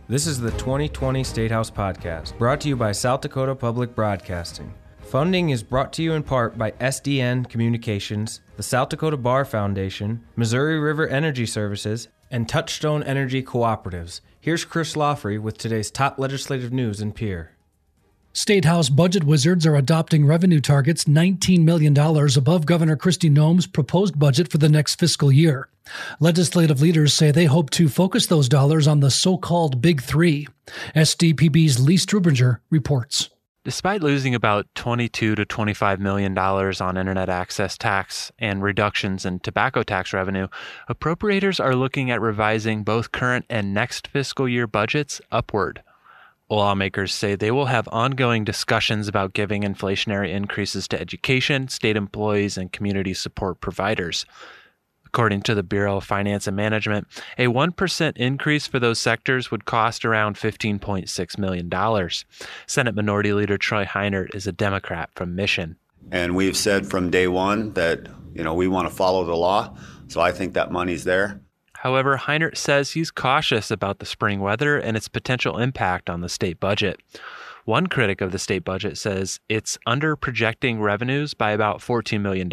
This is the 2020 State House Podcast, brought to you by South Dakota Public Broadcasting. Funding is brought to you in part by SDN Communications, the South Dakota Bar Foundation, Missouri River Energy Services, and Touchstone Energy Cooperatives. Here's Chris Lawfrey with today's top legislative news in Pierre. State House budget wizards are adopting revenue targets $19 million above Governor Kristi Noem's proposed budget for the next fiscal year. Legislative leaders say they hope to focus those dollars on the so-called Big Three. SDPB's Lee Strubinger reports. Despite losing about $22 to $25 million on internet access tax and reductions in tobacco tax revenue, appropriators are looking at revising both current and next fiscal year budgets upward. Lawmakers say they will have ongoing discussions about giving inflationary increases to education, state employees, and community support providers. According to the Bureau of Finance and Management, a 1% increase for those sectors would cost around $15.6 million. Senate Minority Leader Troy Heinert is a Democrat from Mission. And we've said from day one that, we want to follow the law, so I think that money's there. However, Heinert says he's cautious about the spring weather and its potential impact on the state budget. One critic of the state budget says it's under-projecting revenues by about $14 million.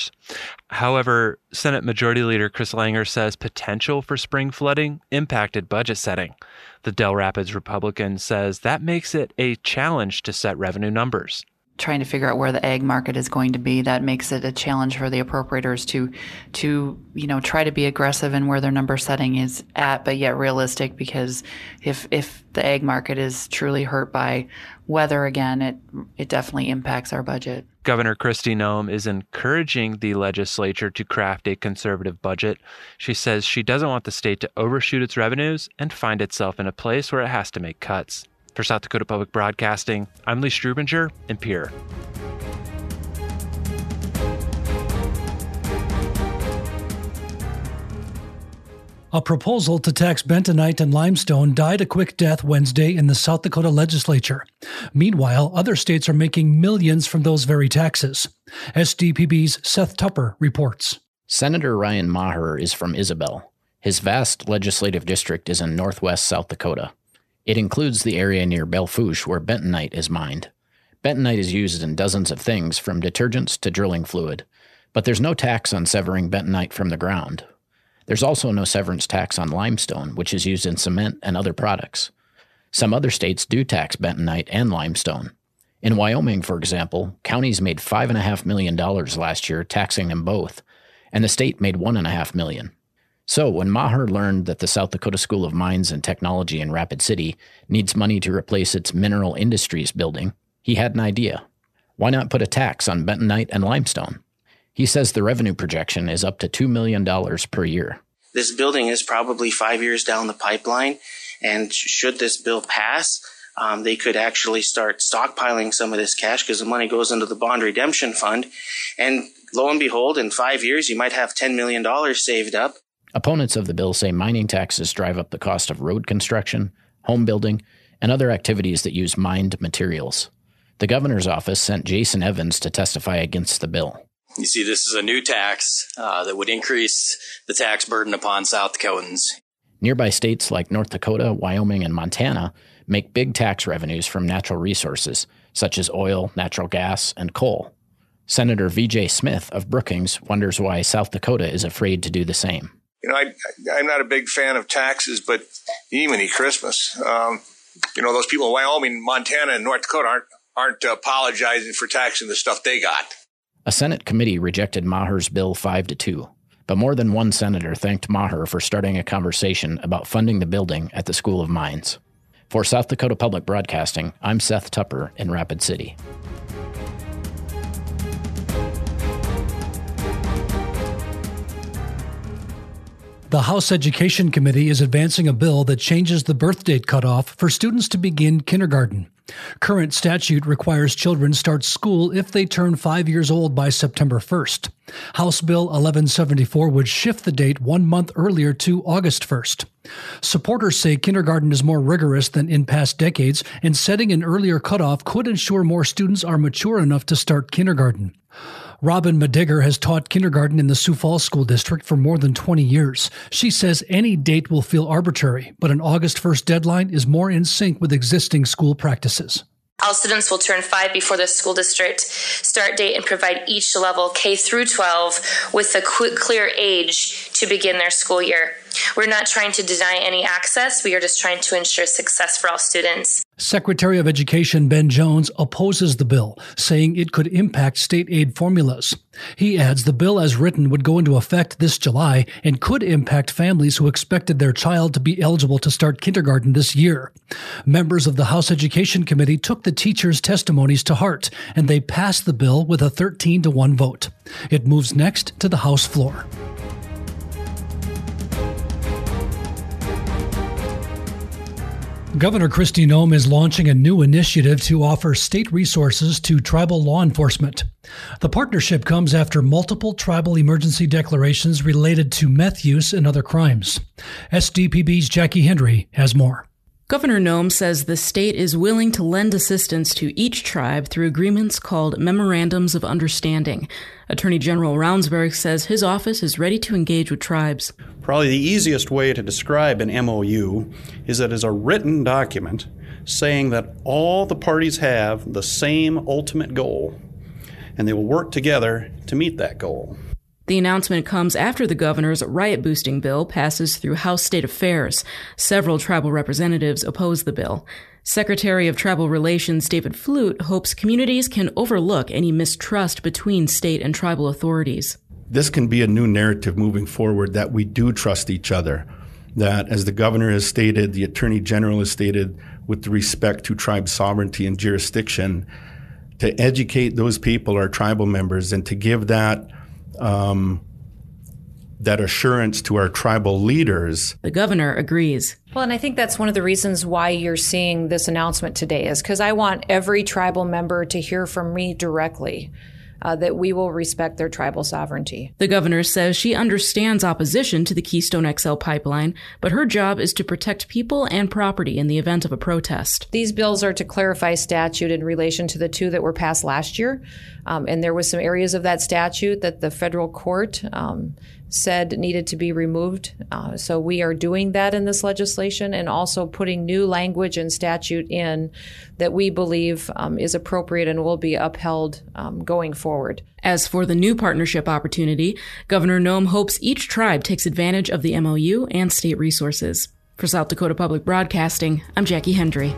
However, Senate Majority Leader Chris Langer says potential for spring flooding impacted budget setting. The Del Rapids Republican says that makes it a challenge to set revenue numbers. Trying to figure out where the ag market is going to be, that makes it a challenge for the appropriators to try to be aggressive in where their number setting is at, but yet realistic, because if the ag market is truly hurt by weather again, it definitely impacts our budget. Governor Kristi Noem is encouraging the legislature to craft a conservative budget. She says she doesn't want the state to overshoot its revenues and find itself in a place where it has to make cuts. For South Dakota Public Broadcasting, I'm Lee Strubinger in Pierre. A proposal to tax bentonite and limestone died a quick death Wednesday in the South Dakota legislature. Meanwhile, other states are making millions from those very taxes. SDPB's Seth Tupper reports. Senator Ryan Maher is from Isabel. His vast legislative district is in northwest South Dakota. It includes the area near Belle Fourche where bentonite is mined. Bentonite is used in dozens of things, from detergents to drilling fluid. But there's no tax on severing bentonite from the ground. There's also no severance tax on limestone, which is used in cement and other products. Some other states do tax bentonite and limestone. In Wyoming, for example, counties made $5.5 million last year taxing them both, and the state made $1.5 million. So when Maher learned that the South Dakota School of Mines and Technology in Rapid City needs money to replace its mineral industries building, he had an idea. Why not put a tax on bentonite and limestone? He says the revenue projection is up to $2 million per year. This building is probably 5 years down the pipeline, and should this bill pass, they could actually start stockpiling some of this cash because the money goes into the bond redemption fund. And lo and behold, in 5 years, you might have $10 million saved up. Opponents of the bill say mining taxes drive up the cost of road construction, home building, and other activities that use mined materials. The governor's office sent Jason Evans to testify against the bill. You see, this is a new tax that would increase the tax burden upon South Dakotans. Nearby states like North Dakota, Wyoming, and Montana make big tax revenues from natural resources, such as oil, natural gas, and coal. Senator V.J. Smith of Brookings wonders why South Dakota is afraid to do the same. I'm not a big fan of taxes, but even at Christmas, those people in Wyoming, Montana, and North Dakota aren't apologizing for taxing the stuff they got. A Senate committee rejected Maher's bill 5-2, but more than one senator thanked Maher for starting a conversation about funding the building at the School of Mines. For South Dakota Public Broadcasting, I'm Seth Tupper in Rapid City. The House Education Committee is advancing a bill that changes the birth date cutoff for students to begin kindergarten. Current statute requires children start school if they turn 5 years old by September 1st. House Bill 1174 would shift the date 1 month earlier to August 1st. Supporters say kindergarten is more rigorous than in past decades, and setting an earlier cutoff could ensure more students are mature enough to start kindergarten. Robin Madigger has taught kindergarten in the Sioux Falls School District for more than 20 years. She says any date will feel arbitrary, but an August 1st deadline is more in sync with existing school practices. All students will turn 5 before the school district start date and provide each level K through 12 with a clear age to begin their school year. We're not trying to deny any access. We are just trying to ensure success for all students. Secretary of Education Ben Jones opposes the bill, saying it could impact state aid formulas. He adds the bill as written would go into effect this July and could impact families who expected their child to be eligible to start kindergarten this year. Members of the House Education Committee took the teachers' testimonies to heart, and they passed the bill with a 13-1 vote. It moves next to the House floor. Governor Kristi Noem is launching a new initiative to offer state resources to tribal law enforcement. The partnership comes after multiple tribal emergency declarations related to meth use and other crimes. SDPB's Jackie Hendry has more. Governor Noem says the state is willing to lend assistance to each tribe through agreements called Memorandums of Understanding. Attorney General Ravnsborg says his office is ready to engage with tribes. Probably the easiest way to describe an MOU is that it's a written document saying that all the parties have the same ultimate goal, and they will work together to meet that goal. The announcement comes after the governor's riot-boosting bill passes through House State Affairs. Several tribal representatives oppose the bill. Secretary of Tribal Relations David Flute hopes communities can overlook any mistrust between state and tribal authorities. This can be a new narrative moving forward, that we do trust each other, that, as the governor has stated, the attorney general has stated, with respect to tribe sovereignty and jurisdiction, to educate those people, our tribal members, and to give that assurance to our tribal leaders. The governor agrees. Well, and I think that's one of the reasons why you're seeing this announcement today, is because I want every tribal member to hear from me directly that we will respect their tribal sovereignty. The governor says she understands opposition to the Keystone XL pipeline, but her job is to protect people and property in the event of a protest. These bills are to clarify statute in relation to the two that were passed last year. And there was some areas of that statute that the federal court said needed to be removed. So we are doing that in this legislation, and also putting new language and statute in that we believe is appropriate and will be upheld going forward. As for the new partnership opportunity, Governor Noem hopes each tribe takes advantage of the MOU and state resources. For South Dakota Public Broadcasting, I'm Jackie Hendry.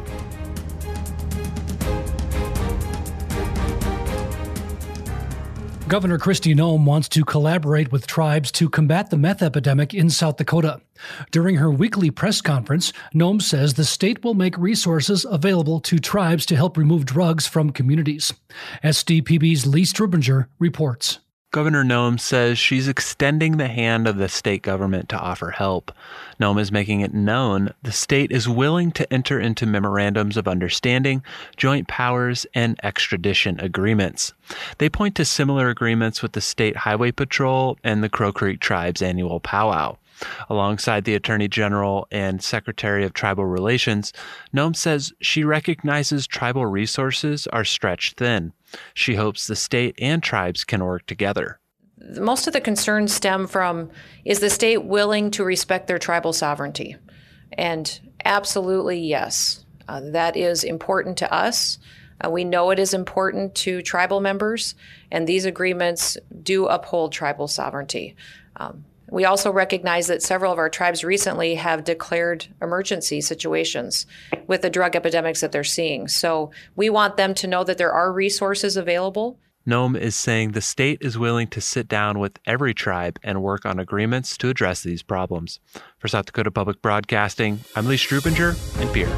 Governor Kristi Noem wants to collaborate with tribes to combat the meth epidemic in South Dakota. During her weekly press conference, Noem says the state will make resources available to tribes to help remove drugs from communities. SDPB's Lee Strubinger reports. Governor Noem says she's extending the hand of the state government to offer help. Noem is making it known the state is willing to enter into memorandums of understanding, joint powers, and extradition agreements. They point to similar agreements with the State Highway Patrol and the Crow Creek Tribe's annual powwow. Alongside the Attorney General and Secretary of Tribal Relations, Noem says she recognizes tribal resources are stretched thin. She hopes the state and tribes can work together. Most of the concerns stem from, is the state willing to respect their tribal sovereignty? And absolutely yes. That is important to us. We know it is important to tribal members, and these agreements do uphold tribal sovereignty. We also recognize that several of our tribes recently have declared emergency situations with the drug epidemics that they're seeing. So we want them to know that there are resources available. Noem is saying the state is willing to sit down with every tribe and work on agreements to address these problems. For South Dakota Public Broadcasting, I'm Lee Strubinger in Pierre.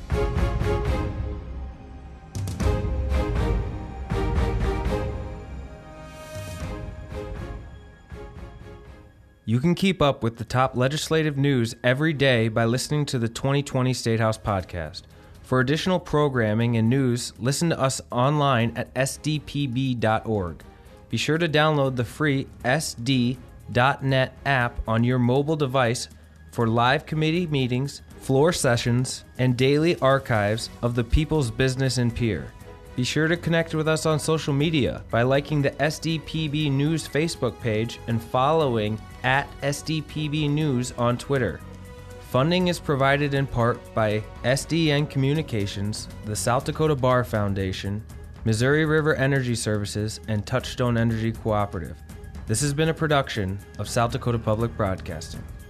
You can keep up with the top legislative news every day by listening to the 2020 State House podcast. For additional programming and news, listen to us online at sdpb.org. Be sure to download the free SD.net app on your mobile device for live committee meetings, floor sessions, and daily archives of the people's business in Pierre. Be sure to connect with us on social media by liking the SDPB News Facebook page and following at SDPB News on Twitter. Funding is provided in part by SDN Communications, the South Dakota Bar Foundation, Missouri River Energy Services, and Touchstone Energy Cooperative. This has been a production of South Dakota Public Broadcasting.